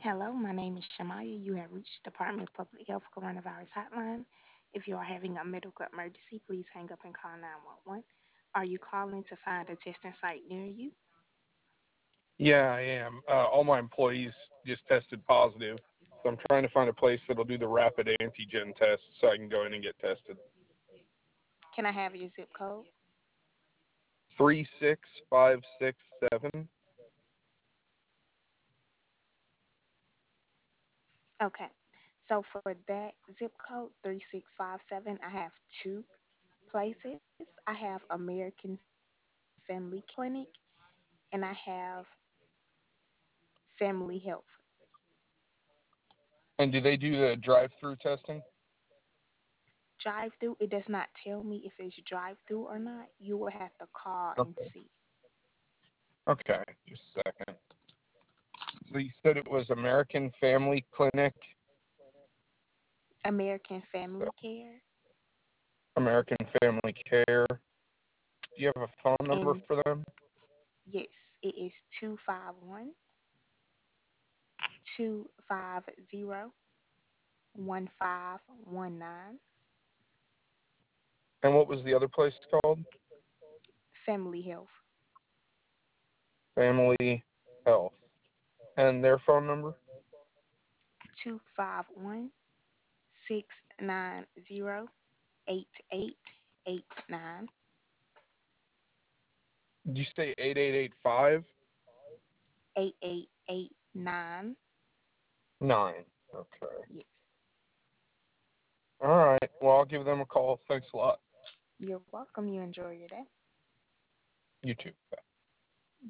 Hello, my name is Shamaya. You have reached Department of Public Health Coronavirus Hotline. If you are having a medical emergency, please hang up and call 911. Are you calling to find a testing site near you? Yeah, I am. All my employees just tested positive, so I'm trying to find a place that'll do the rapid antigen test so I can go in and get tested. Can I have your zip code? 36567. Okay. So for that zip code 3657, I have two places. I have American Family Clinic and I have Family Health. And do they do the drive-through testing? Drive through, it does not tell me if it's drive through or not. You will have to call and Okay. see. Okay, just a second. So you said it was American Family Clinic, American so Family Care. American Family Care. Do you have a phone number And for them? yes, it is 251 250 1519. And what was the other place called? Family Health. Family Health. And their phone number? 251 690 8889. Did you say 8885? 8889. Nine. Okay. Yes. All right. Well, I'll give them a call. Thanks a lot. You're welcome. You enjoy your day. You too. Bye.